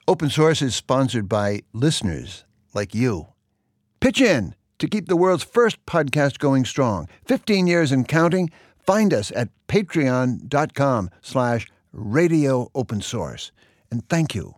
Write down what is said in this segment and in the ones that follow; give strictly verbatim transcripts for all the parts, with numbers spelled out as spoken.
Open Source is sponsored by listeners like you. Pitch in to keep the world's first podcast going strong. fifteen years and counting. Find us at patreon.com slash radio open source. And thank you.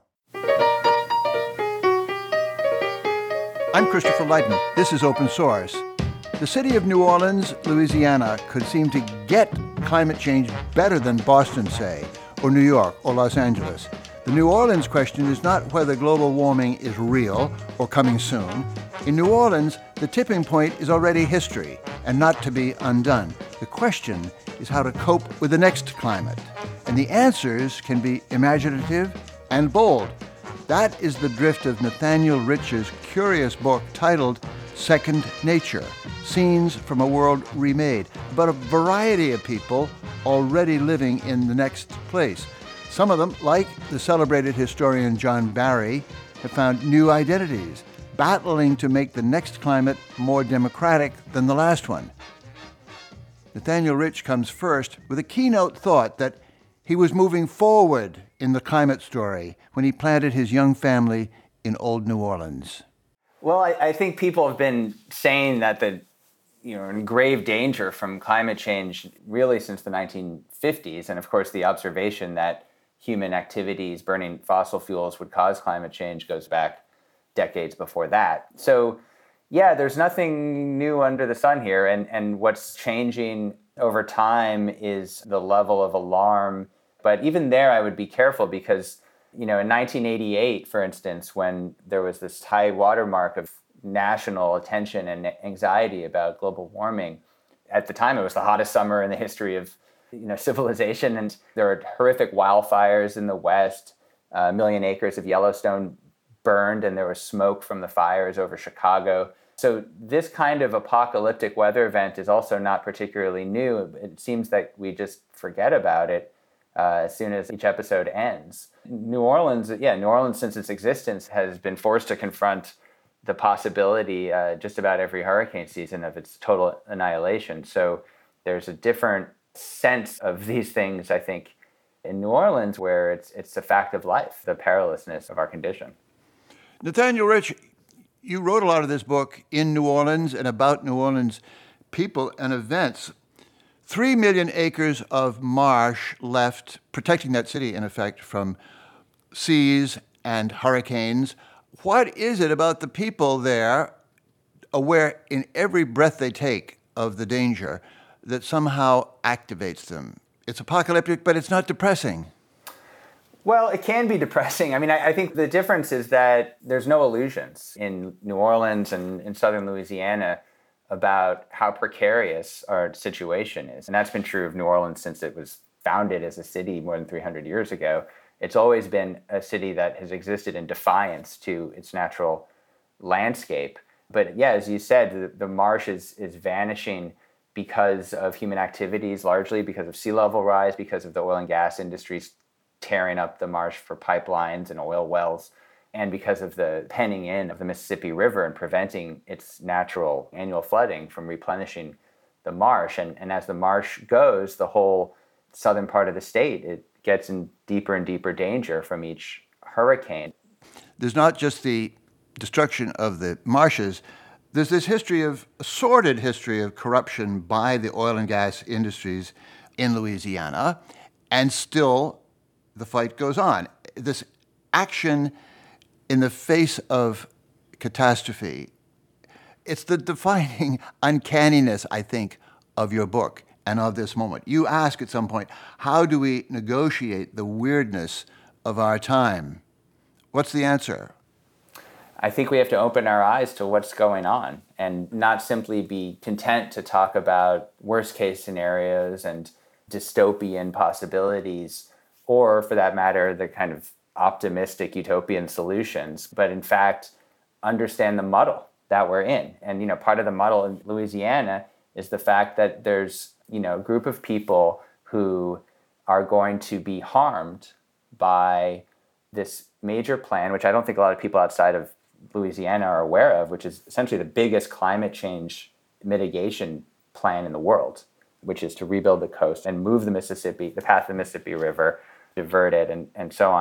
I'm Christopher Lighton. This is Open Source. The city of New Orleans, Louisiana, could seem to get climate change better than Boston, say, or New York, or Los Angeles. The New Orleans question is not whether global warming is real or coming soon. In New Orleans, the tipping point is already history and not to be undone. The question is how to cope with the next climate. And the answers can be imaginative and bold. That is the drift of Nathaniel Rich's curious book titled Second Nature, Scenes from a World Remade, about a variety of people already living in the next place. Some of them, like the celebrated historian John Barry, have found new identities, battling to make the next climate more democratic than the last one. Nathaniel Rich comes first with a keynote thought that he was moving forward in the climate story when he planted his young family in Old New Orleans. Well, I, I think people have been saying that the you know, in grave danger from climate change really since the nineteen fifties. And of course, the observation that human activities, burning fossil fuels, would cause climate change goes back decades before that. So, yeah, there's nothing new under the sun here. And, and what's changing over time is the level of alarm. But even there, I would be careful because, you know, in nineteen eighty-eight, for instance, when there was this high watermark of national attention and anxiety about global warming, at the time it was the hottest summer in the history of you know civilization, and there were horrific wildfires in the West. Uh, a million acres of Yellowstone burned, and there was smoke from the fires over Chicago. So this kind of apocalyptic weather event is also not particularly new. It seems that we just forget about it uh, as soon as each episode ends. New Orleans, yeah, New Orleans, since its existence, has been forced to confront the possibility uh, just about every hurricane season of its total annihilation. So there's a different sense of these things, I think, in New Orleans, where it's it's a fact of life, the perilousness of our condition. Nathaniel Rich, you wrote a lot of this book in New Orleans and about New Orleans people and events. Three million acres of marsh left, protecting that city, in effect, from seas and hurricanes. What is it about the people there, aware in every breath they take of the danger, that somehow activates them? It's apocalyptic, but it's not depressing. Well, it can be depressing. I mean, I, I think the difference is that there's no illusions in New Orleans and in southern Louisiana about how precarious our situation is. And that's been true of New Orleans since it was founded as a city more than three hundred years ago. It's always been a city that has existed in defiance to its natural landscape. But yeah, as you said, the, the marsh is, is vanishing because of human activities, largely because of sea level rise, because of the oil and gas industries tearing up the marsh for pipelines and oil wells, and because of the penning in of the Mississippi River and preventing its natural annual flooding from replenishing the marsh. And, and as the marsh goes, the whole southern part of the state, it gets in deeper and deeper danger from each hurricane. There's not just the destruction of the marshes. There's this history of, a sordid history of corruption by the oil and gas industries in Louisiana, and still the fight goes on. This action in the face of catastrophe, it's the defining uncanniness, I think, of your book and of this moment. You ask at some point, how do we negotiate the weirdness of our time? What's the answer? I think we have to open our eyes to what's going on and not simply be content to talk about worst case scenarios and dystopian possibilities, or for that matter, the kind of optimistic utopian solutions, but in fact, understand the muddle that we're in. And, you know, part of the muddle in Louisiana is the fact that there's, you know, a group of people who are going to be harmed by this major plan, which I don't think a lot of people outside of Louisiana are aware of, which is essentially the biggest climate change mitigation plan in the world, which is to rebuild the coast and move the Mississippi, the path of the Mississippi River, divert it, and, and so on.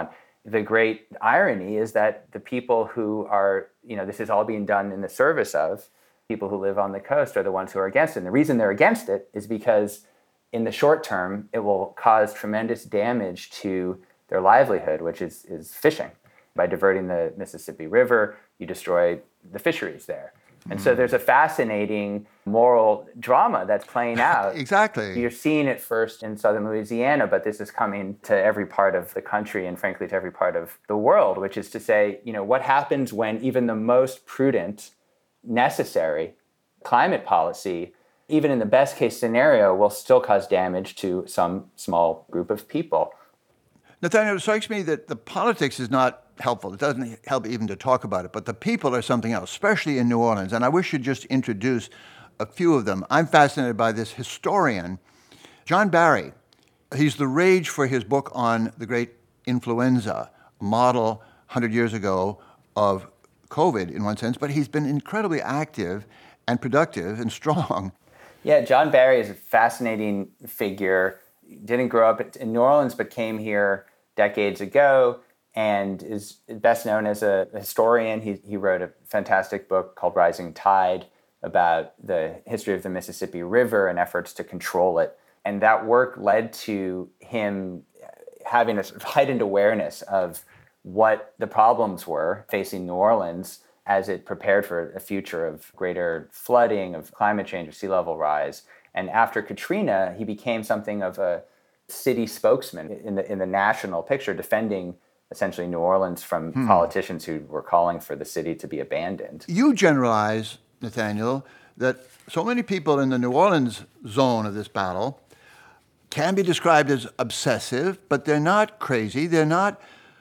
the great irony is that the people who are, you know, this is all being done in the service of people who live on the coast are the ones who are against it. And the reason they're against it is because in the short term, it will cause tremendous damage to their livelihood, which is, is fishing. By diverting the Mississippi River, you destroy the fisheries there. And so there's a fascinating moral drama that's playing out. Exactly. You're seeing it first in southern Louisiana, but this is coming to every part of the country and frankly to every part of the world, which is to say, you know, what happens when even the most prudent, necessary climate policy, even in the best case scenario, will still cause damage to some small group of people. Nathaniel, it strikes me that the politics is not helpful. It doesn't help even to talk about it, but the people are something else, especially in New Orleans. And I wish you'd just introduce a few of them. I'm fascinated by this historian, John Barry. He's the rage for his book on the great influenza, a model one hundred years ago of COVID in one sense, but he's been incredibly active and productive and strong. Yeah, John Barry is a fascinating figure. Didn't grow up in New Orleans, but came here decades ago and is best known as a historian. He, he wrote a fantastic book called Rising Tide about the history of the Mississippi River and efforts to control it. And that work led to him having a sort of heightened awareness of what the problems were facing New Orleans as it prepared for a future of greater flooding, of climate change, of sea level rise. And after Katrina, he became something of a city spokesman in the in the national picture, defending essentially New Orleans from hmm. politicians who were calling for the city to be abandoned. You generalize, Nathaniel, that so many people in the New Orleans zone of this battle can be described as obsessive, but they're not crazy. They're not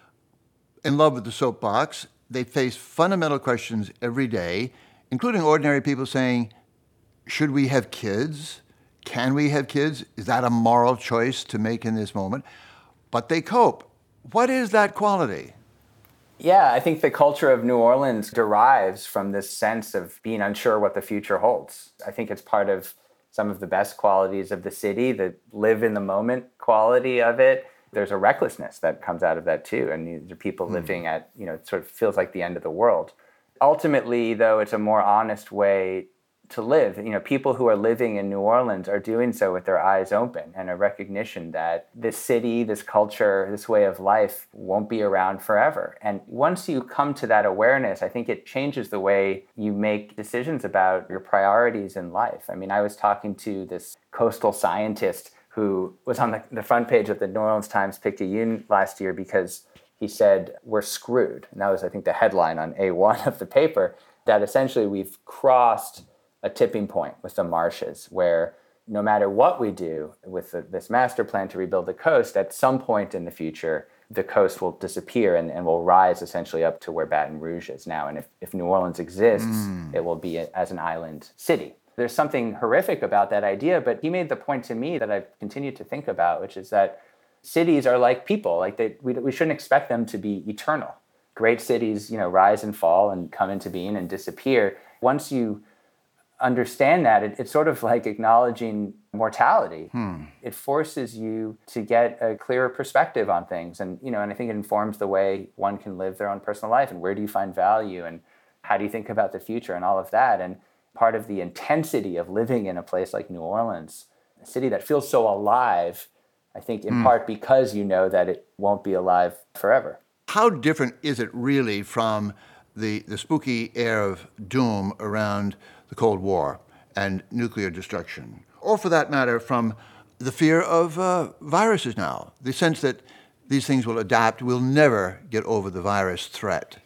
in love with the soapbox. They face fundamental questions every day, including ordinary people saying, should we have kids? Can we have kids? Is that a moral choice to make in this moment? But they cope. What is that quality? Yeah, I think the culture of New Orleans derives from this sense of being unsure what the future holds. I think it's part of some of the best qualities of the city, the live in the moment quality of it. There's a recklessness that comes out of that too. And these are people mm. living at, you know, it sort of feels like the end of the world. Ultimately, though, it's a more honest way to live. You know, people who are living in New Orleans are doing so with their eyes open and a recognition that this city, this culture, this way of life won't be around forever. And once you come to that awareness, I think it changes the way you make decisions about your priorities in life. I mean, I was talking to this coastal scientist who was on the, the front page of the New Orleans Times-Picayune last year because he said, we're screwed. And that was, I think, the headline on A one of the paper, that essentially we've crossed a tipping point with the marshes where no matter what we do with the, this master plan to rebuild the coast, at some point in the future, the coast will disappear and, and will rise essentially up to where Baton Rouge is now. And if, if New Orleans exists, mm. it will be a, as an island city. There's something horrific about that idea, but he made the point to me that I've continued to think about, which is that cities are like people. Like they, we, we shouldn't expect them to be eternal. Great cities, you know, rise and fall and come into being and disappear. Once you understand that, it, it's sort of like acknowledging mortality. Hmm. It forces you to get a clearer perspective on things. And, you know, and I think it informs the way one can live their own personal life and where do you find value and how do you think about the future and all of that. And part of the intensity of living in a place like New Orleans, a city that feels so alive, I think in hmm. part because you know that it won't be alive forever. How different is it really from the, the spooky air of doom around the Cold War and nuclear destruction, or for that matter, from the fear of uh, viruses now, the sense that these things will adapt, we'll never get over the virus threat?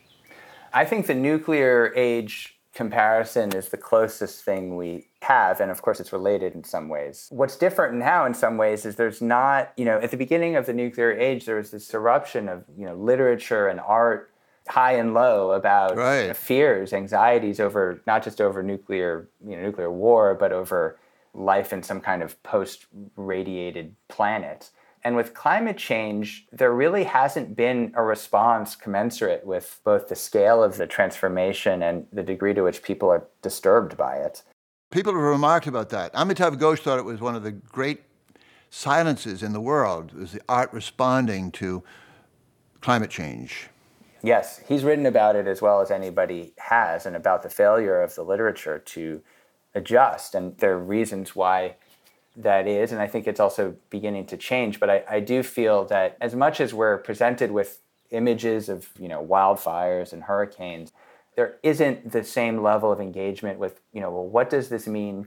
I think the nuclear age comparison is the closest thing we have, and of course it's related in some ways. What's different now in some ways is there's not, you know, at the beginning of the nuclear age, there was this eruption of, you know, literature and art, high and low, about right. you know, fears, anxieties over not just over nuclear, you know, nuclear war, but over life in some kind of post-radiated planet. And with climate change, there really hasn't been a response commensurate with both the scale of the transformation and the degree to which people are disturbed by it. People have remarked about that. Amitav Ghosh thought it was one of the great silences in the world, was the art responding to climate change. Yes, he's written about it as well as anybody has, and about the failure of the literature to adjust. And there are reasons why that is, and I think it's also beginning to change. But I, I do feel that as much as we're presented with images of, you know, wildfires and hurricanes, there isn't the same level of engagement with, you know, well, what does this mean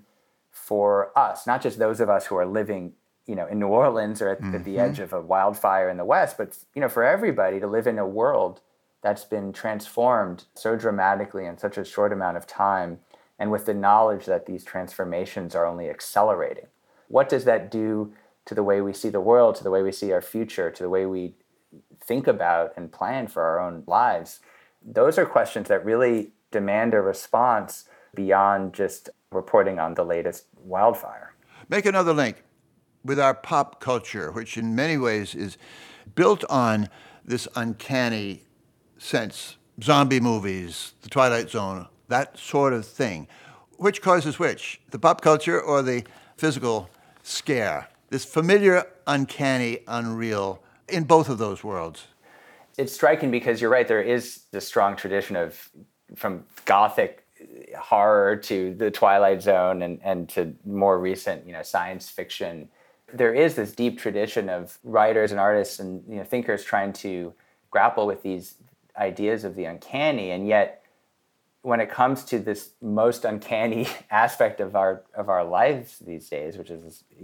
for us? Not just those of us who are living, you know, in New Orleans or at, mm-hmm. at the edge of a wildfire in the West, but, you know, for everybody to live in a world that's been transformed so dramatically in such a short amount of time, and with the knowledge that these transformations are only accelerating. What does that do to the way we see the world, to the way we see our future, to the way we think about and plan for our own lives? Those are questions that really demand a response beyond just reporting on the latest wildfire. Make another link with our pop culture, which in many ways is built on this uncanny sense. Zombie movies, The Twilight Zone, that sort of thing. Which causes which? The pop culture or the physical scare? This familiar, uncanny, unreal in both of those worlds. It's striking because you're right, there is this strong tradition of, from Gothic horror to The Twilight Zone and, and to more recent, you know, science fiction. There is this deep tradition of writers and artists and, you know, thinkers trying to grapple with these ideas of the uncanny, and yet when it comes to this most uncanny aspect of our of our lives these days, which is this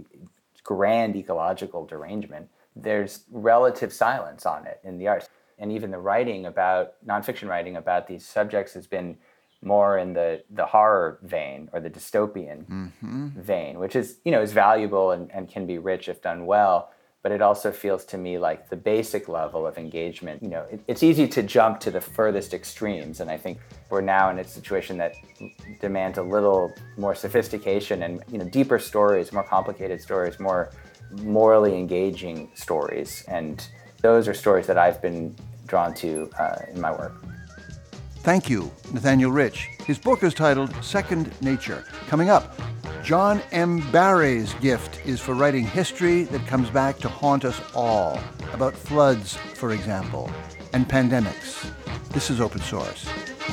grand ecological derangement, there's relative silence on it in the arts. And even the writing about, nonfiction writing about these subjects has been more in the, the horror vein or the dystopian mm-hmm. vein, which is, you know, is valuable and, and can be rich if done well. But it also feels to me like the basic level of engagement, you know, it, it's easy to jump to the furthest extremes. And I think we're now in a situation that demands a little more sophistication and, you know, deeper stories, more complicated stories, more morally engaging stories. And those are stories that I've been drawn to uh, in my work. Thank you, Nathaniel Rich. His book is titled Second Nature. Coming up, John M. Barry's gift is for writing history that comes back to haunt us all, about floods, for example, and pandemics. This is Open Source.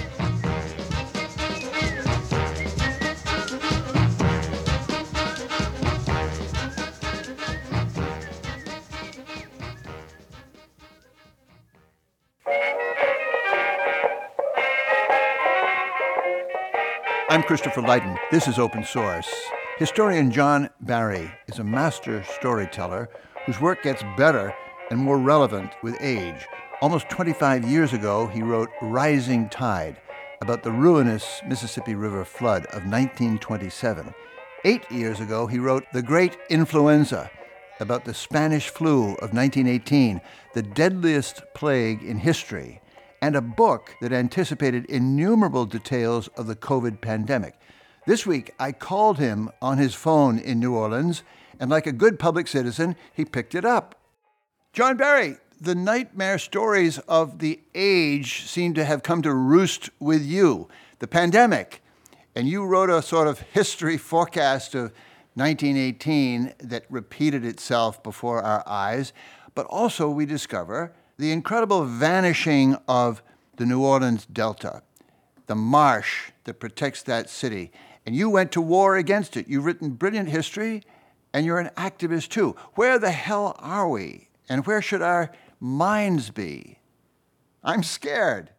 I'm Christopher Lydon. This is Open Source. Historian John Barry is a master storyteller whose work gets better and more relevant with age. Almost twenty-five years ago, he wrote Rising Tide about the ruinous Mississippi River flood of nineteen twenty-seven. Eight years ago, he wrote The Great Influenza about the Spanish flu of nineteen eighteen, the deadliest plague in history, and a book that anticipated innumerable details of the COVID pandemic. This week, I called him on his phone in New Orleans, and like a good public citizen, he picked it up. John Barry, the nightmare stories of the age seem to have come to roost with you. The pandemic, and you wrote a sort of history forecast of nineteen eighteen that repeated itself before our eyes, but also we discover the incredible vanishing of the New Orleans Delta, the marsh that protects that city. And you went to war against it. You've written brilliant history, and you're an activist too. Where the hell are we? And where should our minds be? I'm scared.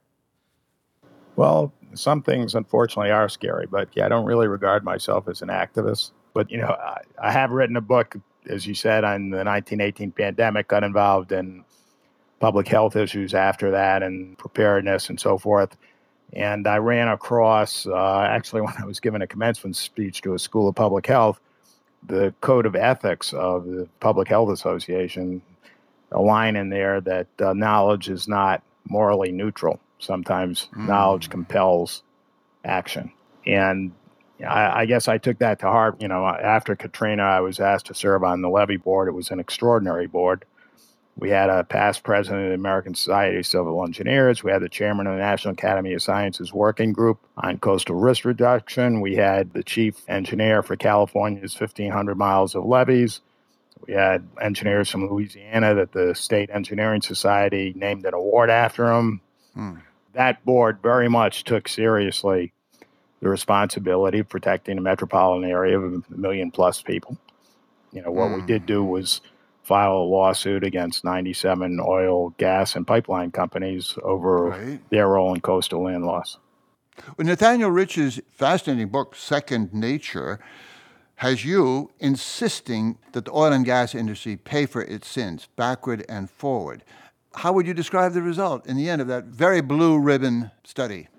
Well, some things, unfortunately, are scary. But yeah, I don't really regard myself as an activist. But, you know, I, I have written a book, as you said, on the nineteen eighteen pandemic, got involved in public health issues after that and preparedness and so forth. And I ran across, uh, actually, when I was giving a commencement speech to a school of public health, the code of ethics of the Public Health Association, a line in there that uh, knowledge is not morally neutral. Sometimes mm. knowledge compels action. And I, I guess I took that to heart. You know, after Katrina, I was asked to serve on the levee board. It was an extraordinary board. We had a past president of the American Society of Civil Engineers. We had the chairman of the National Academy of Sciences Working Group on Coastal Risk Reduction. We had the chief engineer for California's fifteen hundred miles of levees. We had engineers from Louisiana that the State Engineering Society named an award after them. Hmm. That board very much took seriously the responsibility of protecting the metropolitan area of a million plus people. You know, what mm. we did do was file a lawsuit against ninety-seven oil, gas, and pipeline companies over right. their role in coastal land loss. Well, Nathaniel Rich's fascinating book, Second Nature, has you insisting that the oil and gas industry pay for its sins, backward and forward. How would you describe the result in the end of that very blue ribbon study?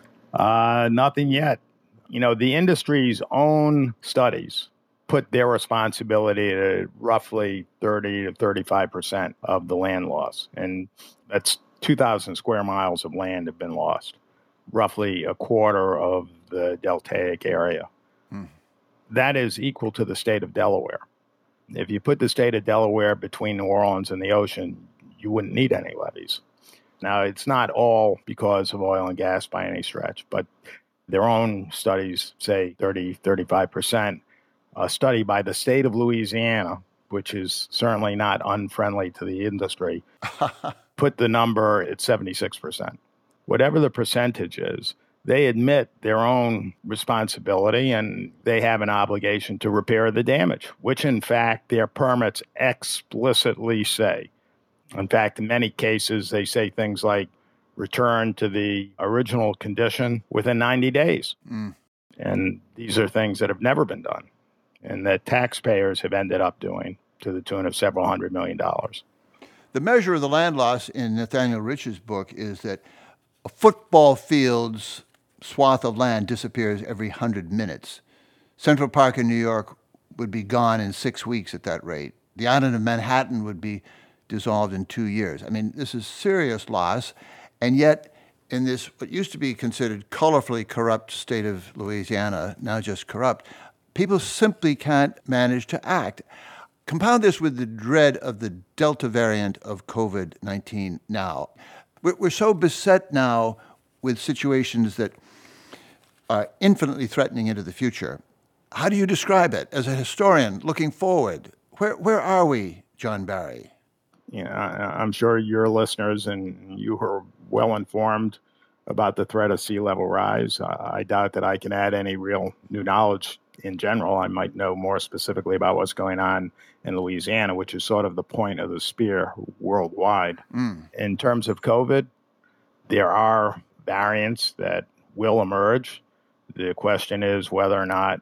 Uh, nothing yet. You know, the industry's own studies put their responsibility at roughly thirty to thirty-five percent of the land loss. And that's two thousand square miles of land have been lost, roughly a quarter of the deltaic area. Hmm. That is equal to the state of Delaware. If you put the state of Delaware between New Orleans and the ocean, you wouldn't need any levees. Now, it's not all because of oil and gas by any stretch, but their own studies say thirty, thirty-five percent. A study by the state of Louisiana, which is certainly not unfriendly to the industry, put the number at seventy-six percent. Whatever the percentage is, they admit their own responsibility and they have an obligation to repair the damage, which in fact their permits explicitly say. In fact, in many cases, they say things like return to the original condition within ninety days. Mm. And these are things that have never been done and that taxpayers have ended up doing to the tune of several hundred million dollars. The measure of the land loss in Nathaniel Rich's book is that a football field's swath of land disappears every hundred minutes. Central Park in New York would be gone in six weeks at that rate. The island of Manhattan would be dissolved in two years. I mean, this is serious loss. And yet, in this what used to be considered colorfully corrupt state of Louisiana, now just corrupt, people simply can't manage to act. Compound this with the dread of the Delta variant of COVID nineteen now. We're, we're so beset now with situations that are infinitely threatening into the future. How do you describe it as a historian looking forward? Where where are we, John Barry? You know, I, I'm sure your listeners and you are well informed about the threat of sea level rise. I, I doubt that I can add any real new knowledge in general. I might know more specifically about what's going on in Louisiana, which is sort of the point of the spear worldwide. Mm. In terms of COVID, there are variants that will emerge. The question is whether or not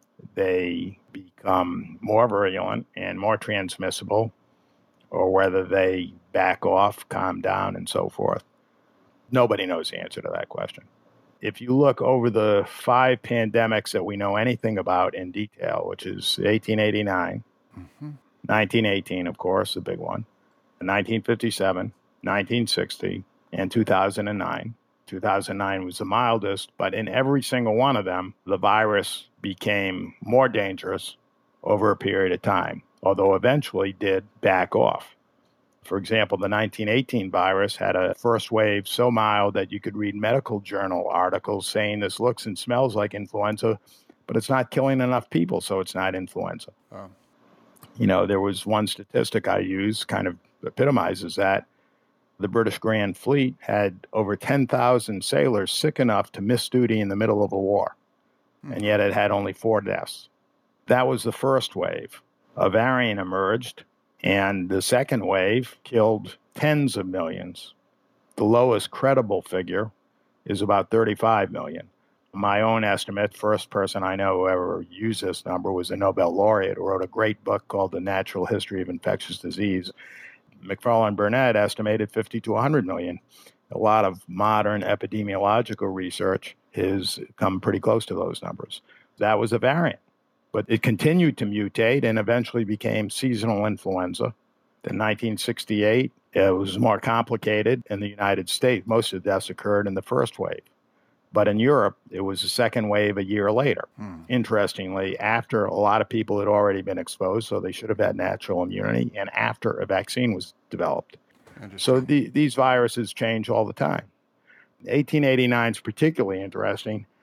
they become more virulent and more transmissible, or whether they back off, calm down, and so forth. Nobody knows the answer to that question. If you look over the five pandemics that we know anything about in detail, which is eighteen eighty-nine, mm-hmm. nineteen eighteen, of course, the big one, nineteen fifty-seven, nineteen sixty, and two thousand nine. two thousand nine was the mildest, but in every single one of them, the virus became more dangerous over a period of time, although eventually did back off. For example, the nineteen eighteen virus had a first wave so mild that you could read medical journal articles saying this looks and smells like influenza, but it's not killing enough people, so it's not influenza. Oh. You know, there was one statistic I used, kind of epitomizes that. The British Grand Fleet had over ten thousand sailors sick enough to miss duty in the middle of a war, hmm. and yet it had only four deaths. That was the first wave. A variant emerged, and the second wave killed tens of millions. The lowest credible figure is about thirty-five million. My own estimate, first person I know who ever used this number was a Nobel laureate who wrote a great book called The Natural History of Infectious Disease. McFarland Burnett estimated fifty to one hundred million. A lot of modern epidemiological research has come pretty close to those numbers. That was a variant. But it continued to mutate and eventually became seasonal influenza. In nineteen sixty-eight, it was more complicated in the United States. Most of the deaths occurred in the first wave. But in Europe, it was the second wave a year later. Hmm. Interestingly, after a lot of people had already been exposed, so they should have had natural immunity, and after a vaccine was developed. So the, these viruses change all the time. eighteen eighty-nine is particularly interesting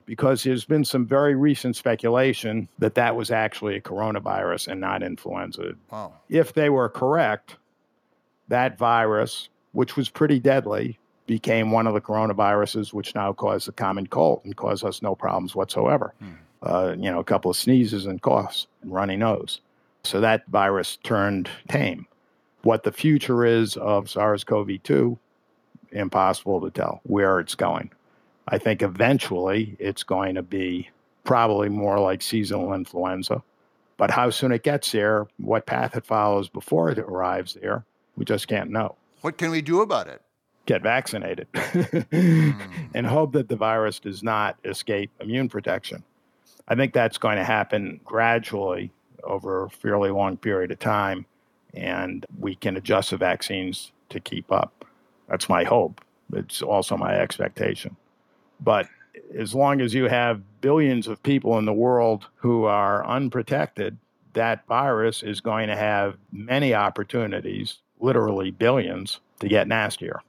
because there's been some very recent speculation that that was actually a coronavirus and not influenza. Wow. If they were correct, that virus, which was pretty deadly, became one of the coronaviruses which now cause the common cold and cause us no problems whatsoever. Hmm. Uh, you know, a couple of sneezes and coughs and runny nose. So that virus turned tame. What the future is of SARS-C o V two, impossible to tell where it's going. I think eventually it's going to be probably more like seasonal influenza. But how soon it gets there, what path it follows before it arrives there, we just can't know. What can we do about it? Get vaccinated mm. and hope that the virus does not escape immune protection. I think that's going to happen gradually over a fairly long period of time, and we can adjust the vaccines to keep up. That's my hope. It's also my expectation. But as long as you have billions of people in the world who are unprotected, that virus is going to have many opportunities, literally billions, to get nastier.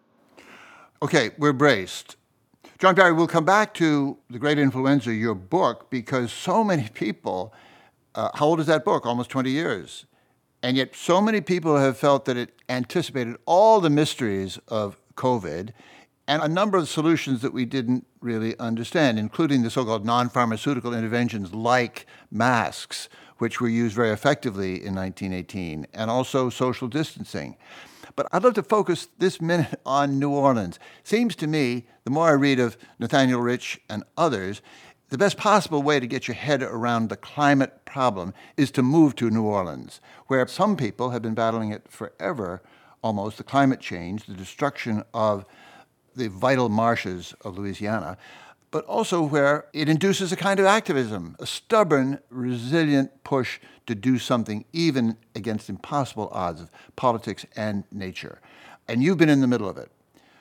Okay, we're braced. John Barry, we'll come back to The Great Influenza, your book, because so many people, uh, how old is that book? Almost twenty years. And yet so many people have felt that it anticipated all the mysteries of COVID and a number of solutions that we didn't really understand, including the so-called non-pharmaceutical interventions like masks, which were used very effectively in nineteen eighteen, and also social distancing. But I'd love to focus this minute on New Orleans. Seems to me, the more I read of Nathaniel Rich and others, the best possible way to get your head around the climate problem is to move to New Orleans, where some people have been battling it forever, almost, the climate change, the destruction of the vital marshes of Louisiana, but also where it induces a kind of activism, a stubborn, resilient push to do something even against impossible odds of politics and nature. And you've been in the middle of it.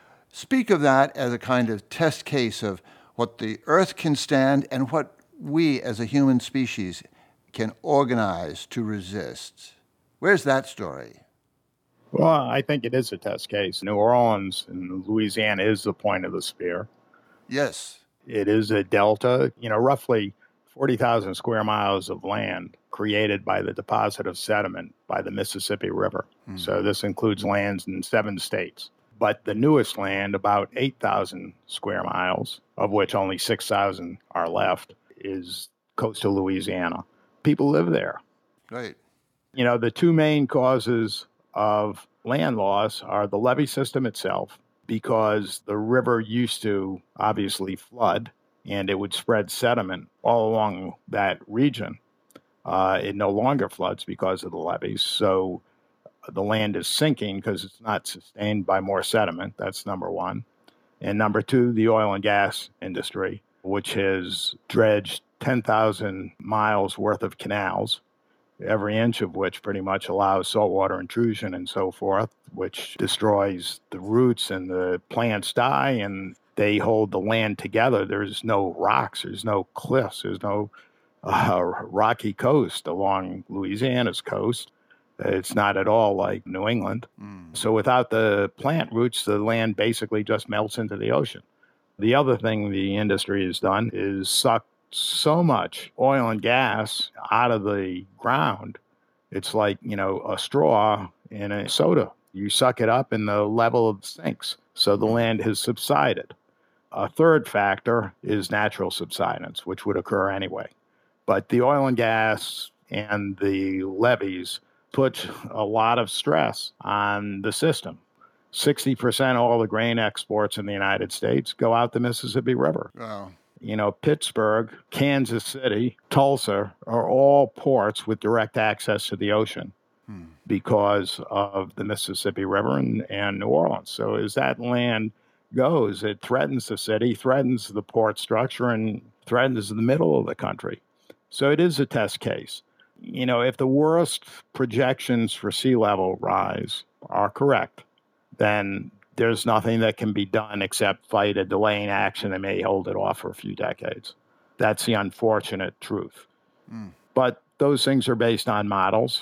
Speak of that as a kind of test case of what the Earth can stand and what we as a human species can organize to resist. Where's that story? Well, I think it is a test case. New Orleans and Louisiana is the point of the spear. Yes. It is a delta, you know, roughly forty thousand square miles of land created by the deposit of sediment by the Mississippi River. Mm. So this includes lands in seven states. But the newest land, about eight thousand square miles, of which only six thousand are left, is coastal Louisiana. People live there. Right. You know, the two main causes of land loss are the levee system itself, because the river used to obviously flood and it would spread sediment all along that region. Uh, it no longer floods because of the levees. So the land is sinking because it's not sustained by more sediment. That's number one. And number two, the oil and gas industry, which has dredged ten thousand miles worth of canals, every inch of which pretty much allows saltwater intrusion and so forth, which destroys the roots and the plants die and they hold the land together. There's no rocks, there's no cliffs, there's no uh, rocky coast along Louisiana's coast. It's not at all like New England. Mm. So without the plant roots, the land basically just melts into the ocean. The other thing the industry has done is suck so much oil and gas out of the ground. It's like, you know, a straw in a soda. You suck it up and the level sinks. So the land has subsided. A third factor is natural subsidence, which would occur anyway. But the oil and gas and the levees put a lot of stress on the system. sixty percent of all the grain exports in the United States go out the Mississippi River. Wow. You know, Pittsburgh, Kansas City, Tulsa are all ports with direct access to the ocean hmm. because of the Mississippi River and, and New Orleans. So as that land goes, it threatens the city, threatens the port structure, and threatens the middle of the country. So it is a test case. You know, if the worst projections for sea level rise are correct, then there's nothing that can be done except fight a delay in action that may hold it off for a few decades. That's the unfortunate truth. Mm. But those things are based on models.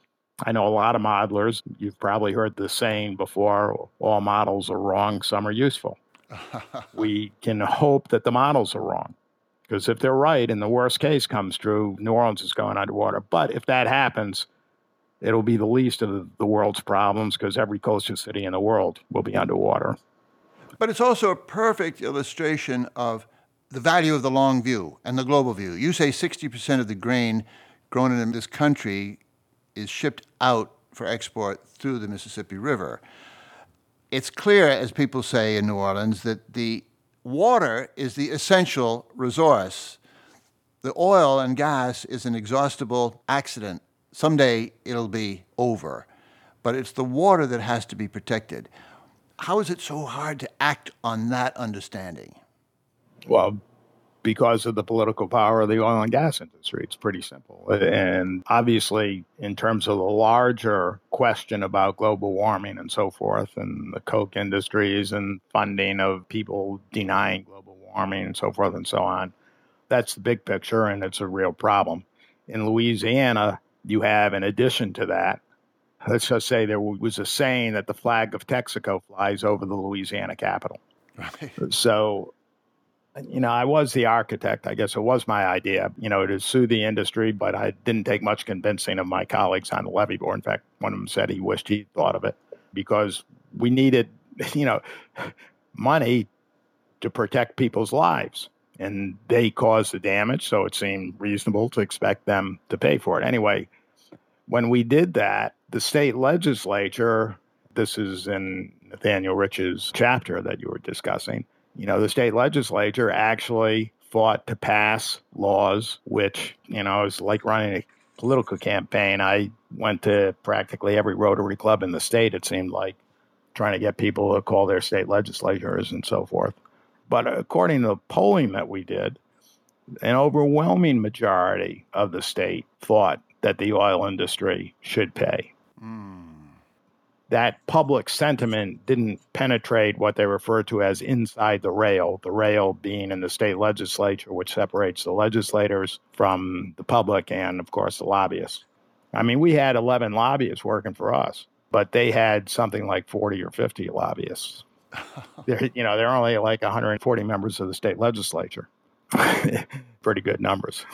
I know a lot of modelers. You've probably heard the saying before, all models are wrong, some are useful. We can hope that the models are wrong. Because if they're right and the worst case comes true, New Orleans is going underwater. But if that happens, it'll be the least of the world's problems because every coastal city in the world will be underwater. But it's also a perfect illustration of the value of the long view and the global view. You say sixty percent of the grain grown in this country is shipped out for export through the Mississippi River. It's clear, as people say in New Orleans, that the water is the essential resource. The oil and gas is an exhaustible accident. Someday it'll be over. But it's the water that has to be protected. How is it so hard to act on that understanding? Well, because of the political power of the oil and gas industry. It's pretty simple. And obviously, in terms of the larger question about global warming and so forth, and the Coke industries and funding of people denying global warming and so forth and so on, that's the big picture, and it's a real problem. In Louisiana, you have, in addition to that, let's just say there was a saying that the flag of Texaco flies over the Louisiana Capitol. Right. So, you know, I was the architect. I guess it was my idea, you know, to sue the industry, but I didn't take much convincing of my colleagues on the levee board. In fact, one of them said he wished he'd thought of it because we needed, you know, money to protect people's lives. And they caused the damage, so it seemed reasonable to expect them to pay for it. Anyway, when we did that, the state legislature, this is in Nathaniel Rich's chapter that you were discussing, you know, the state legislature actually fought to pass laws, which, you know, is like running a political campaign. I went to practically every Rotary Club in the state, it seemed like, trying to get people to call their state legislatures and so forth. But according to the polling that we did, an overwhelming majority of the state thought that the oil industry should pay. Mm. That public sentiment didn't penetrate what they refer to as inside the rail, the rail being in the state legislature, which separates the legislators from the public and, of course, the lobbyists. I mean, we had eleven lobbyists working for us, but they had something like forty or fifty lobbyists. They're, you know, there are only like one hundred forty members of the state legislature. Pretty good numbers.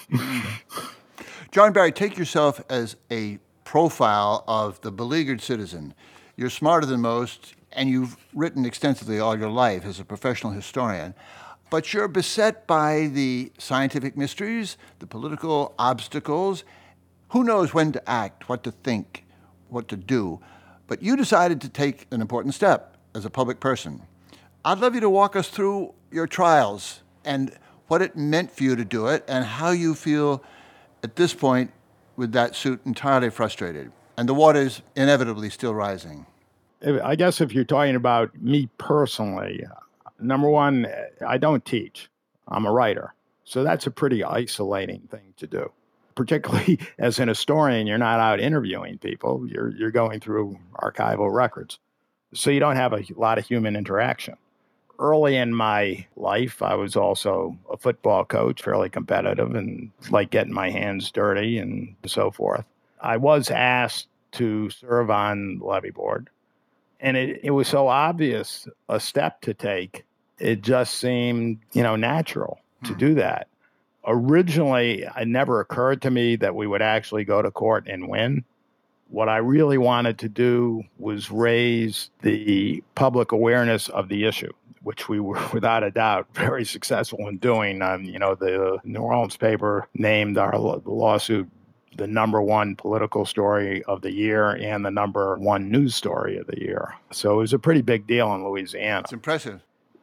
John Barry, take yourself as a profile of the beleaguered citizen. You're smarter than most, and you've written extensively all your life as a professional historian. But you're beset by the scientific mysteries, the political obstacles. Who knows when to act, what to think, what to do? But you decided to take an important step as a public person. I'd love you to walk us through your trials and what it meant for you to do it and how you feel at this point with that suit entirely frustrated. And the water's inevitably still rising. I guess if you're talking about me personally, number one, I don't teach. I'm a writer. So that's a pretty isolating thing to do. Particularly as an historian, you're not out interviewing people. You're you're going through archival records. So you don't have a lot of human interaction. Early in my life, I was also a football coach, fairly competitive, and like getting my hands dirty and so forth. I was asked to serve on the levee board, and it, it was so obvious a step to take. It just seemed, you know, natural to do that. Originally, it never occurred to me that we would actually go to court and win. What I really wanted to do was raise the public awareness of the issue, which we were, without a doubt, very successful in doing. Um, you know, the New Orleans paper named our lawsuit the number one political story of the year and the number one news story of the year. So it was a pretty big deal in Louisiana. It's impressive.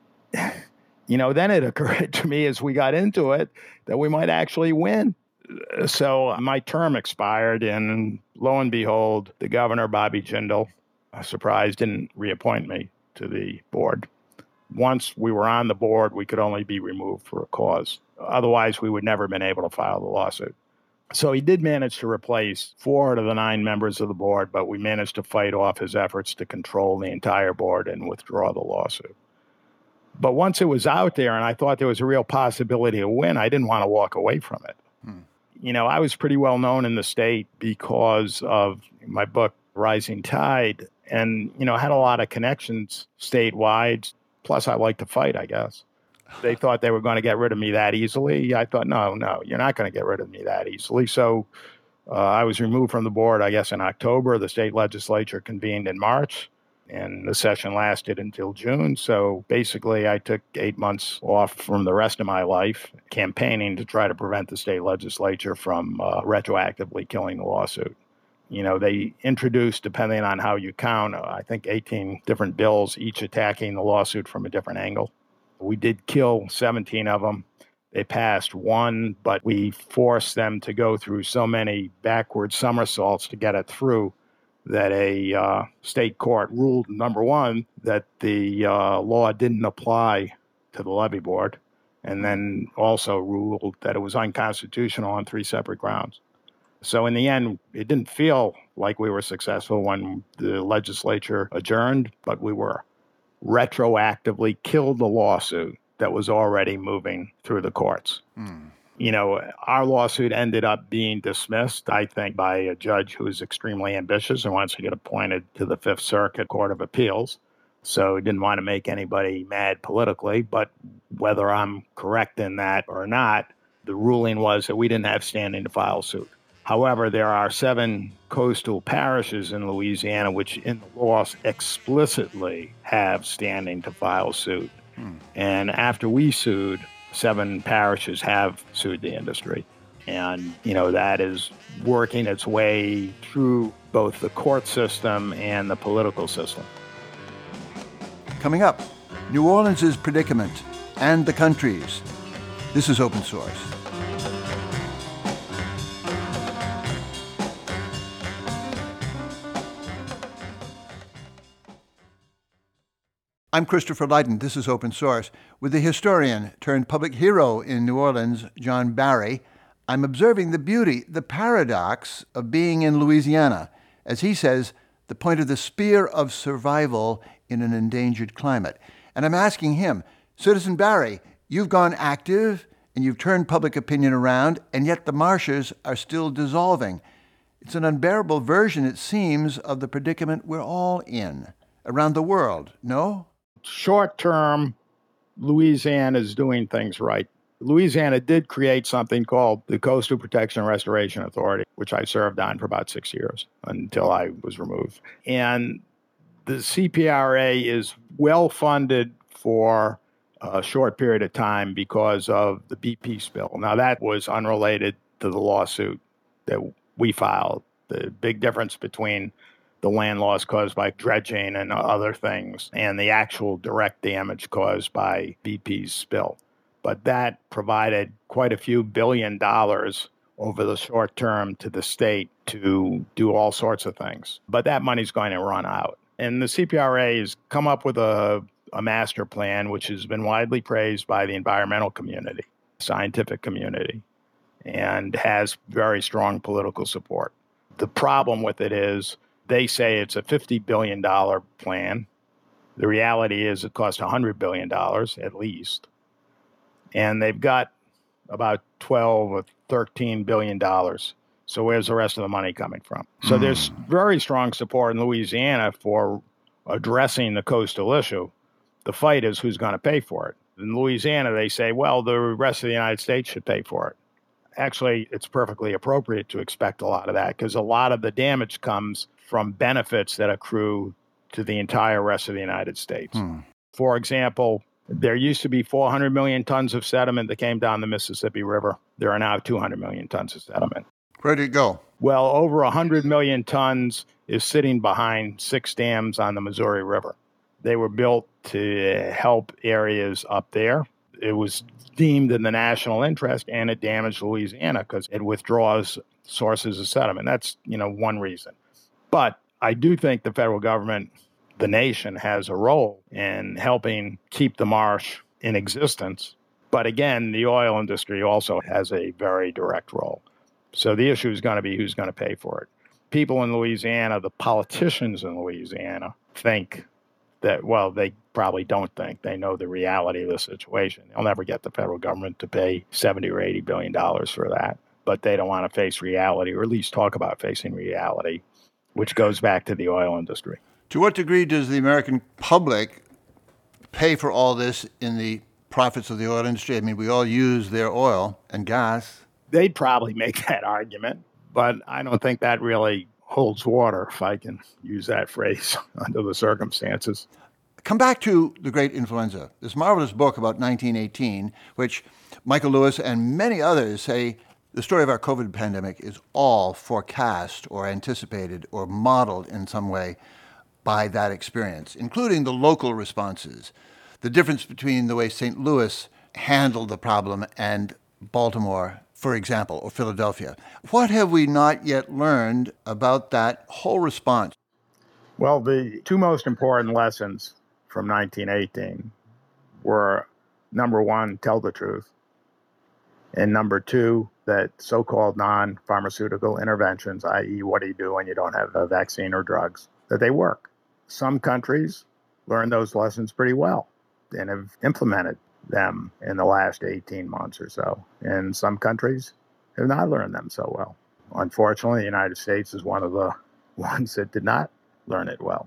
You know, then it occurred to me as we got into it that we might actually win. So my term expired, and lo and behold, the governor, Bobby Jindal, surprise, didn't reappoint me to the board. Once we were on the board, we could only be removed for a cause. Otherwise, we would never have been able to file the lawsuit. So he did manage to replace four out of the nine members of the board, but we managed to fight off his efforts to control the entire board and withdraw the lawsuit. But once it was out there and I thought there was a real possibility to win, I didn't want to walk away from it. Hmm. You know, I was pretty well known in the state because of my book, Rising Tide, and, you know, had a lot of connections statewide. Plus, I like to fight, I guess. They thought they were going to get rid of me that easily. I thought, no, no, you're not going to get rid of me that easily. So uh, I was removed from the board, I guess, in October. The state legislature convened in March, and the session lasted until June. So basically, I took eight months off from the rest of my life campaigning to try to prevent the state legislature from uh, retroactively killing the lawsuit. You know, they introduced, depending on how you count, uh, I think eighteen different bills, each attacking the lawsuit from a different angle. We did kill seventeen of them. They passed one, but we forced them to go through so many backward somersaults to get it through that a uh, state court ruled, number one, that the uh, law didn't apply to the levee board, and then also ruled that it was unconstitutional on three separate grounds. So in the end, it didn't feel like we were successful when the legislature adjourned, but we were. Retroactively killed the lawsuit that was already moving through the courts. Mm. You know, our lawsuit ended up being dismissed, I think, by a judge who is extremely ambitious and wants to get appointed to the Fifth Circuit Court of Appeals. So he didn't want to make anybody mad politically. But whether I'm correct in that or not, the ruling was that we didn't have standing to file suit. However, there are seven coastal parishes in Louisiana which in the law explicitly have standing to file suit. Hmm. And after we sued, seven parishes have sued the industry. And, you know, that is working its way through both the court system and the political system. Coming up, New Orleans' predicament and the country's. This is Open Source. I'm Christopher Lydon. This is Open Source. With the historian turned public hero in New Orleans, John Barry, I'm observing the beauty, the paradox of being in Louisiana. As he says, the point of the spear of survival in an endangered climate. And I'm asking him, Citizen Barry, you've gone active and you've turned public opinion around, and yet the marshes are still dissolving. It's an unbearable version, it seems, of the predicament we're all in around the world, no? Short term, Louisiana is doing things right. Louisiana did create something called the Coastal Protection and Restoration Authority, which I served on for about six years until I was removed. And the C P R A is well funded for a short period of time because of the B P spill. Now, that was unrelated to the lawsuit that we filed. The big difference between the land loss caused by dredging and other things, and the actual direct damage caused by B P's spill. But that provided quite a few billion dollars over the short term to the state to do all sorts of things. But that money's going to run out. And the C P R A has come up with a, a master plan, which has been widely praised by the environmental community, scientific community, and has very strong political support. The problem with it is they say it's a fifty billion dollars plan. The reality is it costs one hundred billion dollars at least. And they've got about twelve or thirteen billion dollars. So where's the rest of the money coming from? So mm. there's very strong support in Louisiana for addressing the coastal issue. The fight is who's going to pay for it. In Louisiana, they say, well, the rest of the United States should pay for it. Actually, it's perfectly appropriate to expect a lot of that because a lot of the damage comes from benefits that accrue to the entire rest of the United States. Hmm. For example, there used to be four hundred million tons of sediment that came down the Mississippi River. There are now two hundred million tons of sediment. Where did it go? Well, over one hundred million tons is sitting behind six dams on the Missouri River. They were built to help areas up there. It was deemed in the national interest, and it damaged Louisiana because it withdraws sources of sediment. That's, you know, one reason. But I do think the federal government, the nation, has a role in helping keep the marsh in existence. But again, the oil industry also has a very direct role. So the issue is going to be who's going to pay for it. People in Louisiana, the politicians in Louisiana, think that, well, they probably don't think. They know the reality of the situation. They'll never get the federal government to pay seventy or eighty billion dollars for that. But they don't want to face reality, or at least talk about facing reality, which goes back to the oil industry. To what degree does the American public pay for all this in the profits of the oil industry? I mean, we all use their oil and gas. They'd probably make that argument, but I don't think that really holds water, if I can use that phrase, under the circumstances. Come back to The Great Influenza, this marvelous book about nineteen eighteen, which Michael Lewis and many others say the story of our COVID pandemic is all forecast or anticipated or modeled in some way by that experience, including the local responses, the difference between the way Saint Louis handled the problem and Baltimore, for example, or Philadelphia. What have we not yet learned about that whole response? Well, the two most important lessons from nineteen eighteen were, number one, tell the truth, and number two, that so-called non-pharmaceutical interventions, that is what do you do when you don't have a vaccine or drugs, that they work. Some countries learned those lessons pretty well and have implemented them in the last eighteen months or so. And some countries have not learned them so well. Unfortunately, the United States is one of the ones that did not learn it well.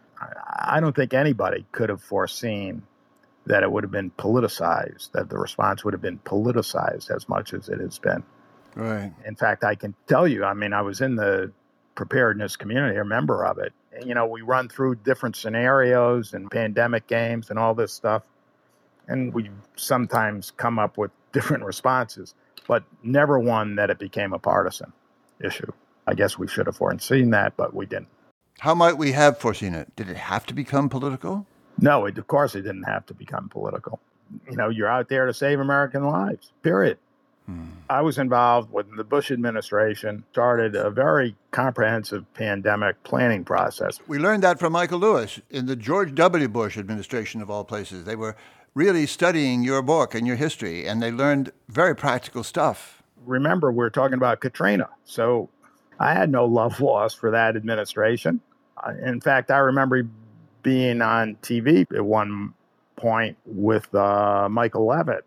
I don't think anybody could have foreseen that it would have been politicized, that the response would have been politicized as much as it has been. Right. In fact, I can tell you, I mean, I was in the preparedness community, a member of it. And, you know, we run through different scenarios and pandemic games and all this stuff. And we sometimes come up with different responses, but never one that it became a partisan issue. I guess we should have foreseen that, but we didn't. How might we have foreseen it? Did it have to become political? No, it, of course it didn't have to become political. You know, you're out there to save American lives, period. Hmm. I was involved when the Bush administration started a very comprehensive pandemic planning process. We learned that from Michael Lewis in the George W. Bush administration, of all places. They were really studying your book and your history, and they learned very practical stuff. Remember, we're talking about Katrina, so I had no love lost for that administration. In fact, I remember being on T V at one point with uh, Michael Levitt,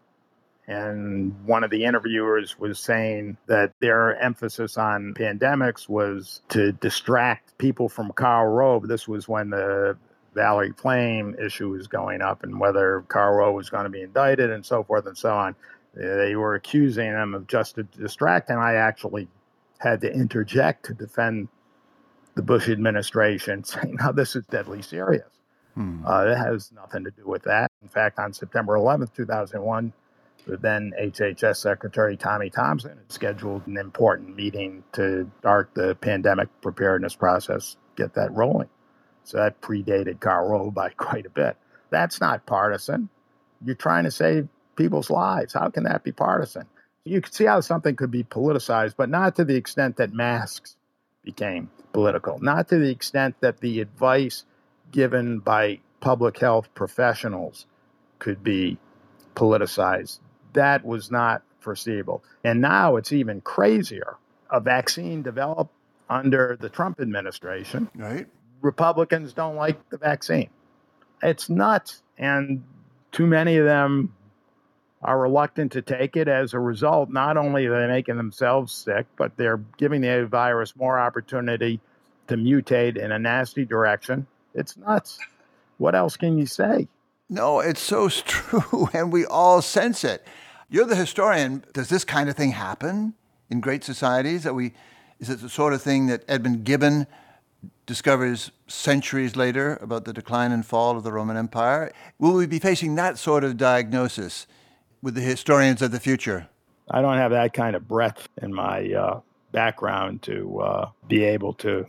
and one of the interviewers was saying that their emphasis on pandemics was to distract people from Karl Rove. This was when the Valerie Plame issue was going up and whether Karl Rove was going to be indicted and so forth and so on. They were accusing him of just to distract, and I actually had to interject to defend the Bush administration, saying, no, this is deadly serious. Hmm. Uh, it has nothing to do with that. In fact, on September eleventh, two thousand one, the then H H S Secretary Tommy Thompson had scheduled an important meeting to start the pandemic preparedness process, get that rolling. So that predated Karl Rove by quite a bit. That's not partisan. You're trying to save people's lives. How can that be partisan? You can see how something could be politicized, but not to the extent that masks became political, not to the extent that the advice given by public health professionals could be politicized. That was not foreseeable. And now it's even crazier. A vaccine developed under the Trump administration. Right. Republicans don't like the vaccine. It's nuts. And too many of them are reluctant to take it. As a result, not only are they making themselves sick, but they're giving the virus more opportunity to mutate in a nasty direction. It's nuts. What else can you say? No, it's so true, and we all sense it. You're the historian. Does this kind of thing happen in great societies? That we, is it the sort of thing that Edmund Gibbon discovers centuries later about the decline and fall of the Roman Empire? Will we be facing that sort of diagnosis with the historians of the future? I don't have that kind of breadth in my uh, background to uh, be able to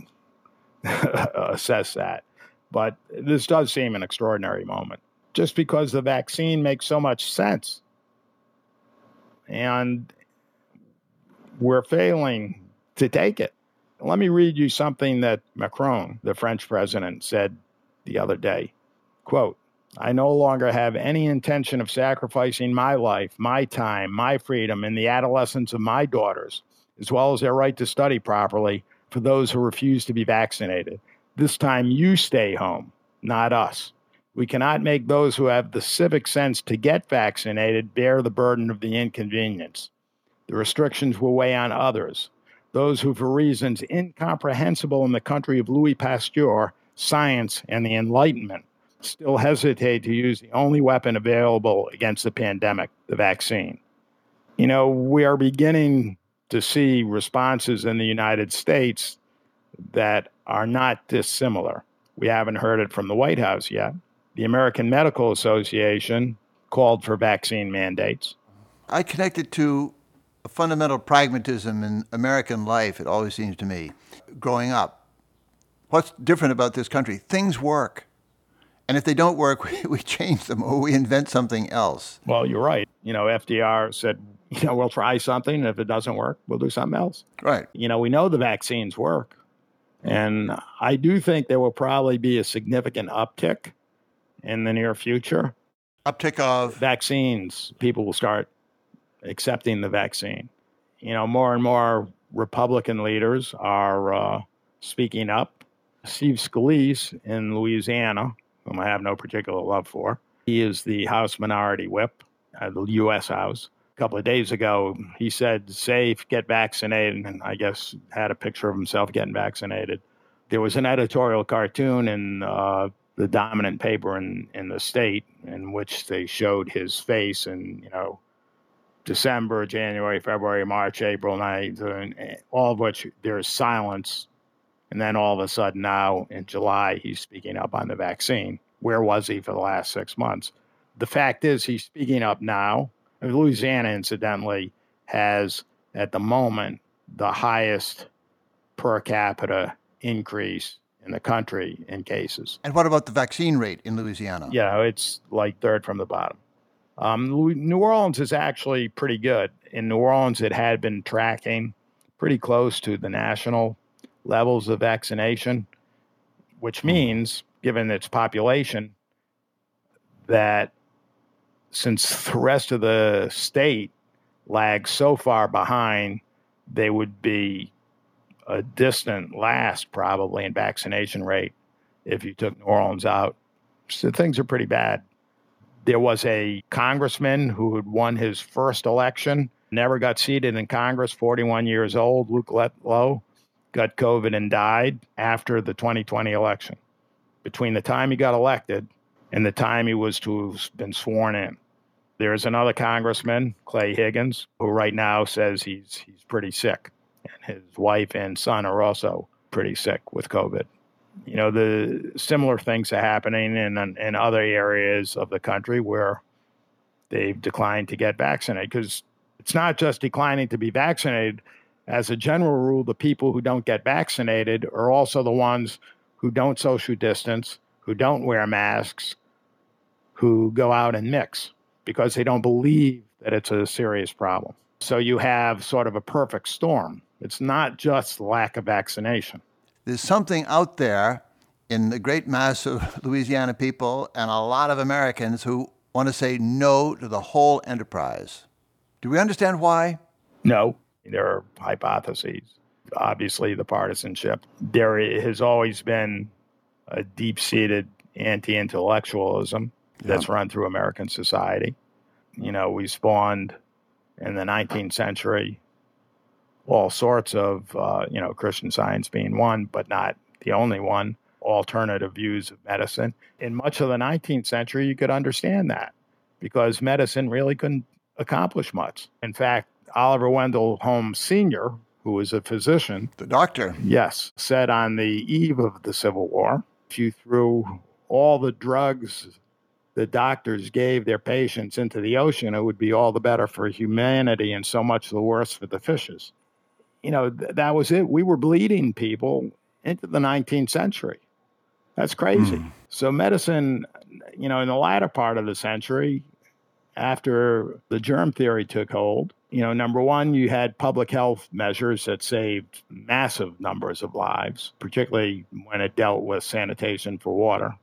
assess that. But this does seem an extraordinary moment, just because the vaccine makes so much sense. And we're failing to take it. Let me read you something that Macron, the French president, said the other day. Quote, "I no longer have any intention of sacrificing my life, my time, my freedom, and the adolescence of my daughters, as well as their right to study properly, for those who refuse to be vaccinated. This time you stay home, not us. We cannot make those who have the civic sense to get vaccinated bear the burden of the inconvenience. The restrictions will weigh on others, those who, for reasons incomprehensible in the country of Louis Pasteur, science, and the Enlightenment, still hesitate to use the only weapon available against the pandemic, the vaccine. You know, we are beginning to see responses in the United States that are not dissimilar. We haven't heard it from the White House yet. The American Medical Association called for vaccine mandates. I connect it to a fundamental pragmatism in American life, it always seems to me, growing up. What's different about this country? Things work. And if they don't work, we, we change them or we invent something else. Well, you're right. You know, F D R said, you know, we'll try something. And if it doesn't work, we'll do something else. Right. You know, we know the vaccines work. And I do think there will probably be a significant uptick in the near future. Uptick of? Vaccines. People will start accepting the vaccine. You know, more and more Republican leaders are uh, speaking up. Steve Scalise in Louisiana, whom I have no particular love for, he is the House Minority Whip at the U S House. A couple of days ago, he said, safe, get vaccinated, and I guess had a picture of himself getting vaccinated. There was an editorial cartoon in uh, the dominant paper in, in the state in which they showed his face in, you know, December, January, February, March, April, May, all of which there is silence. And then all of a sudden now in July, he's speaking up on the vaccine. Where was he for the last six months? The fact is he's speaking up now. Louisiana, incidentally, has at the moment the highest per capita increase in the country in cases. And what about the vaccine rate in Louisiana? Yeah, it's like third from the bottom. Um, New Orleans is actually pretty good. In New Orleans, it had been tracking pretty close to the national levels of vaccination, which means, given its population, that since the rest of the state lags so far behind, they would be a distant last probably in vaccination rate if you took New Orleans out. So things are pretty bad. There was a congressman who had won his first election, never got seated in Congress, forty-one years old, Luke Letlow, got COVID and died after the twenty twenty election. Between the time he got elected and the time he was to have been sworn in. There's another congressman, Clay Higgins, who right now says he's he's pretty sick. And his wife and son are also pretty sick with COVID. You know, the similar things are happening in in other areas of the country where they've declined to get vaccinated. Because it's not just declining to be vaccinated. As a general rule, the people who don't get vaccinated are also the ones who don't social distance, who don't wear masks, who go out and mix because they don't believe that it's a serious problem. So you have sort of a perfect storm. It's not just lack of vaccination. There's something out there in the great mass of Louisiana people and a lot of Americans who want to say no to the whole enterprise. Do we understand why? No. There are hypotheses. Obviously, the partisanship. There has always been a deep-seated anti-intellectualism that's yeah. run through American society. You know, we spawned in the nineteenth century all sorts of, uh, you know, Christian Science being one, but not the only one, alternative views of medicine. In much of the nineteenth century, you could understand that because medicine really couldn't accomplish much. In fact, Oliver Wendell Holmes Senior, who was a physician. The doctor. Yes, said on the eve of the Civil War, if you threw all the drugs the doctors gave their patients into the ocean, it would be all the better for humanity and so much the worse for the fishes. You know, th- that was it. We were bleeding people into the nineteenth century. That's crazy. Mm. So medicine, you know, in the latter part of the century, after the germ theory took hold, you know, number one, you had public health measures that saved massive numbers of lives, particularly when it dealt with sanitation for water.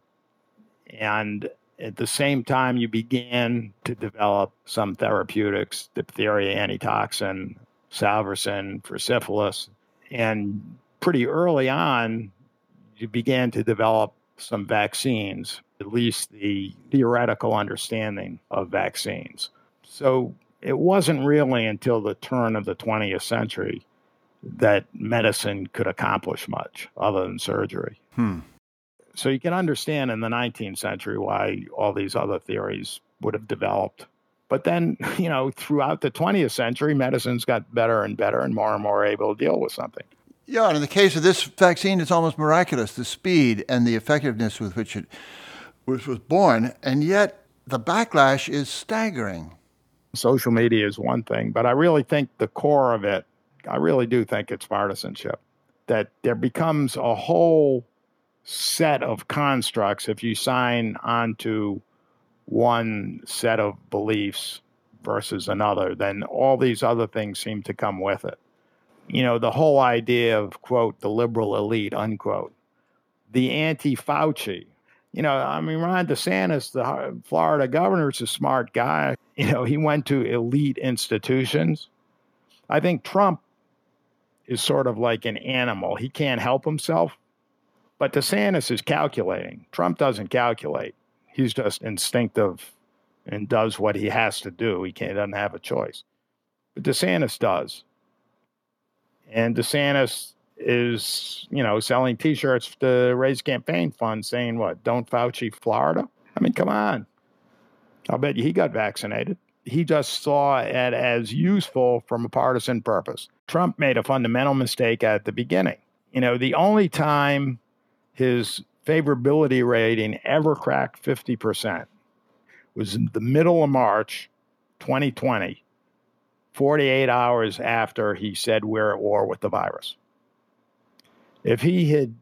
And at the same time, you began to develop some therapeutics, diphtheria antitoxin, salvarsan for syphilis. And pretty early on, you began to develop some vaccines, at least the theoretical understanding of vaccines. So it wasn't really until the turn of the twentieth century that medicine could accomplish much other than surgery. Hmm. So you can understand in the nineteenth century why all these other theories would have developed. But then, you know, throughout the twentieth century, medicine's got better and better and more and more able to deal with something. Yeah, and in the case of this vaccine, it's almost miraculous, the speed and the effectiveness with which it was, was born, and yet the backlash is staggering. Social media is one thing, but I really think the core of it, I really do think it's partisanship, that there becomes a whole set of constructs if you sign onto one set of beliefs versus another, then all these other things seem to come with it. You know, the whole idea of, quote, the liberal elite, unquote, the anti-Fauci. You know, I mean, Ron DeSantis, the Florida governor, is a smart guy. You know, he went to elite institutions. I think Trump is sort of like an animal. He can't help himself. But DeSantis is calculating. Trump doesn't calculate. He's just instinctive and does what he has to do. He can't, doesn't have a choice. But DeSantis does. And DeSantis is, you know, selling T-shirts to raise campaign funds saying, what, don't Fauci Florida? I mean, come on. I'll bet you he got vaccinated. He just saw it as useful from a partisan purpose. Trump made a fundamental mistake at the beginning. You know, the only time his favorability rating ever cracked fifty percent was in the middle of March twenty twenty, forty-eight hours after he said we're at war with the virus. If he had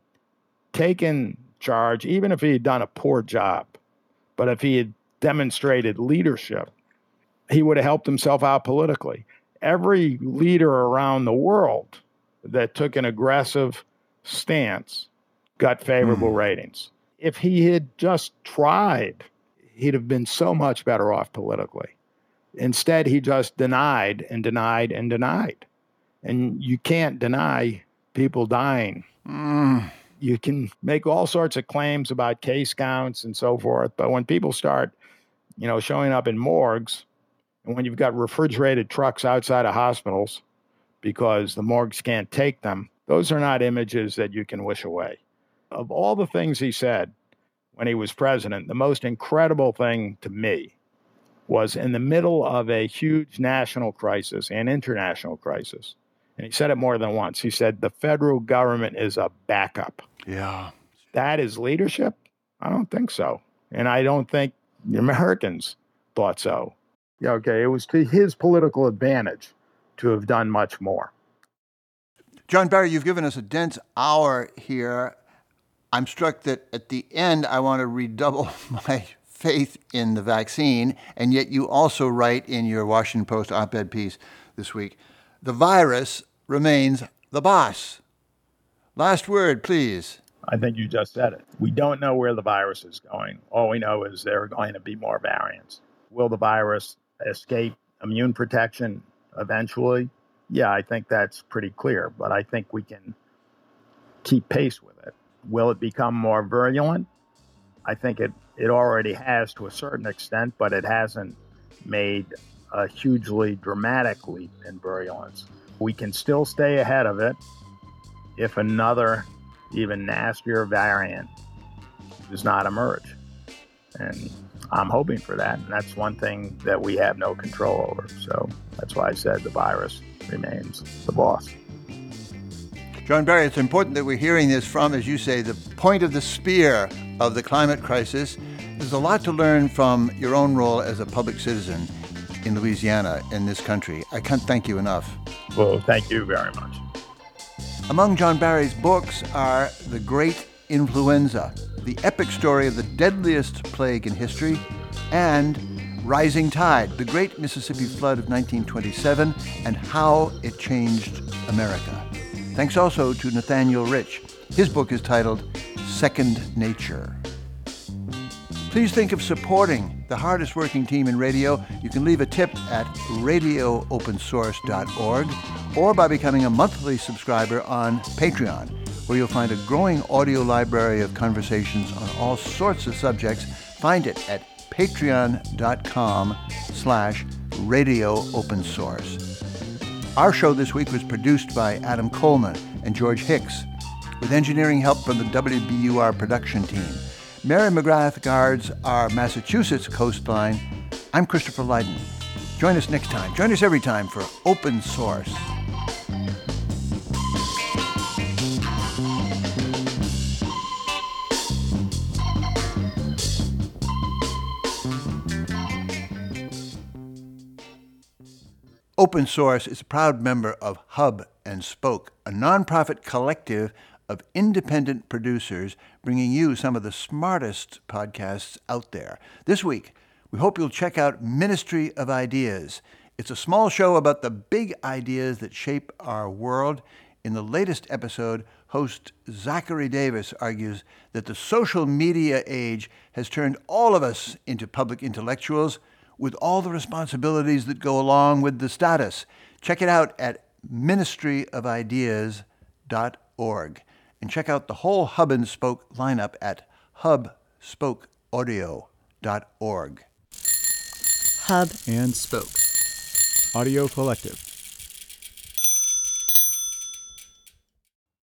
taken charge, even if he had done a poor job, but if he had demonstrated leadership, he would have helped himself out politically. Every leader around the world that took an aggressive stance got favorable mm. ratings. If he had just tried, he'd have been so much better off politically. Instead, he just denied and denied and denied. And you can't deny people dying. Mm. You can make all sorts of claims about case counts and so forth, but when people start, you know, showing up in morgues, and when you've got refrigerated trucks outside of hospitals because the morgues can't take them, those are not images that you can wish away. Of all the things he said when he was president, the most incredible thing to me was in the middle of a huge national crisis and international crisis. And he said it more than once. He said, the federal government is a backup. Yeah. That is leadership? I don't think so. And I don't think the Americans thought so. Yeah, okay, it was to his political advantage to have done much more. John Barry, you've given us a dense hour here. I'm struck that at the end, I want to redouble my faith in the vaccine, and yet you also write in your Washington Post op-ed piece this week, the virus remains the boss. Last word, please. I think you just said it. We don't know where the virus is going. All we know is there are going to be more variants. Will the virus escape immune protection eventually? Yeah, I think that's pretty clear, but I think we can keep pace with it. Will it become more virulent? I think it, it already has to a certain extent, but it hasn't made a hugely dramatic leap in virulence. We can still stay ahead of it if another, even nastier variant does not emerge. And I'm hoping for that. And that's one thing that we have no control over. So that's why I said the virus remains the boss. John Barry, it's important that we're hearing this from, as you say, the point of the spear of the climate crisis. There's a lot to learn from your own role as a public citizen in Louisiana, in this country. I can't thank you enough. Well, thank you very much. Among John Barry's books are The Great Influenza, the epic story of the deadliest plague in history, and Rising Tide, the great Mississippi flood of nineteen twenty-seven and how it changed America. Thanks also to Nathaniel Rich. His book is titled Second Nature. Please think of supporting the hardest working team in radio. You can leave a tip at radio open source dot org or by becoming a monthly subscriber on Patreon, where you'll find a growing audio library of conversations on all sorts of subjects. Find it at patreon.com slash radio open source. Our show this week was produced by Adam Coleman and George Hicks. with engineering help from the W B U R production team. Mary McGrath guards our Massachusetts coastline. I'm Christopher Lydon. Join us next time. Join us every time for Open Source. Open Source is a proud member of Hub and Spoke, a nonprofit collective of independent producers bringing you some of the smartest podcasts out there. This week, we hope you'll check out Ministry of Ideas. It's a small show about the big ideas that shape our world. In the latest episode, host Zachary Davis argues that the social media age has turned all of us into public intellectuals, with all the responsibilities that go along with the status. Check it out at ministry of ideas dot org. And check out the whole Hub and Spoke lineup at hub spoke audio dot org. Hub and Spoke Audio Collective.